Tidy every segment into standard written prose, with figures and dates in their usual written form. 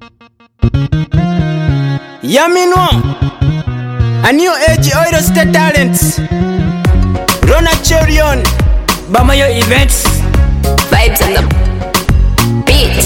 Yaminwa, a new age oil state talents. Rona Cherion, Bamayo events, vibes on the beats.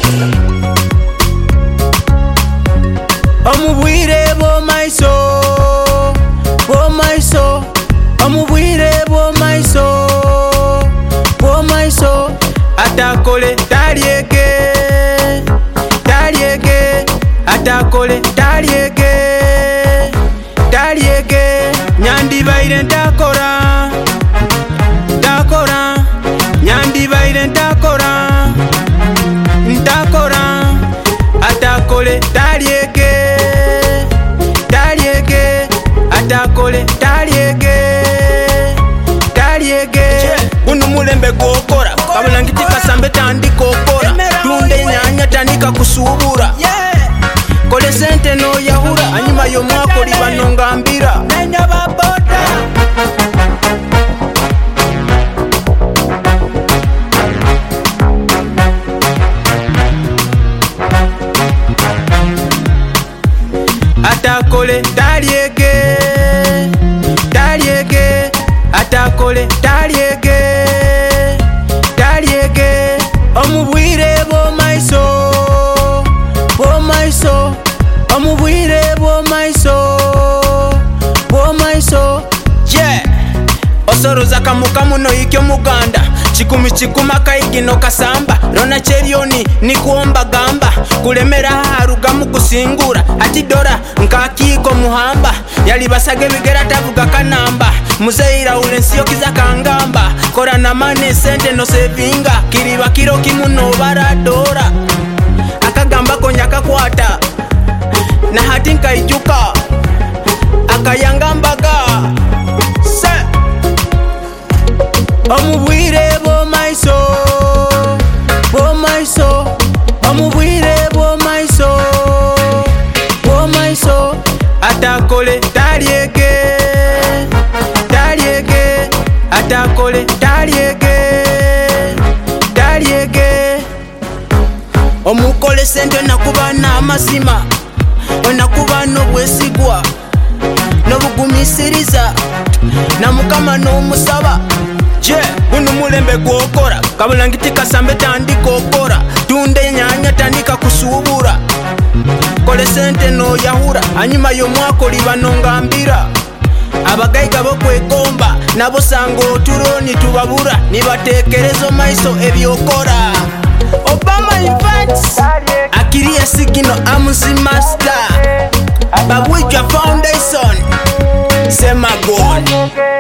Omubwire bo my soul, bo my soul. Omubwire bo my soul, bo my soul. Atakole talieke, talieke. Atakole talieke, talieke. Nyandi baire ntakora, ntakora. Nyandi baire ntakora, ntakora. Atakole talieke, talieke. Atakole talieke, talieke. Uno mulembe gokora, kabula ngitika sambe tandika okora. Tunde nyanya tandika kusubura. Kole sente no yahura, anyuma y'omwaka oli banongambira. Nenya baboda. Atakole talieke, talieke. Atakole talieke, talieke. Omubwire bo my soul, bo my soul. Omubwire bo my soul, bo my soul. Yeah. Osoroza kamukamu no ikyo muganda. Chikumi chikuma kaigino kasamba. Rona Cherioni ni kuomba gamba. Kulemera harugamu kusingura. Ati dora nkakiko muhamba. Yali basage bigera tavuga kanamba. Muzeira ulensiyo kiza kangamba. Kora na mane sente no sevinga. Kiriba kiro kimuno baradora. Akagamba konyaka kwata. Na hati nkaijuka. Akayanga mbaga. Se Omubwire bo my soul, bo my soul. Omubwire bo my soul, bo my soul. Atakole talieke, talieke. Atakole talieke, talieke. Omukole sente nakuba n'amazima, onakuba n'obwesigwa n'obugumisiriza na mukama n'omusaba. Je, uno mulembe gwokora, kabula ngitika sambe tandika okora. Tunde nyanya tandika kusubura. Kole sente no yahura, anyuma y'omwaka oli banongambira. Abagaiga bo kwegomba, nabo sanga oturoni tubabura. Nibatekerezo maiso ebyokora. Obama events, Akiria Sigino Amuzi Master, Babwija Foundation, Sema God.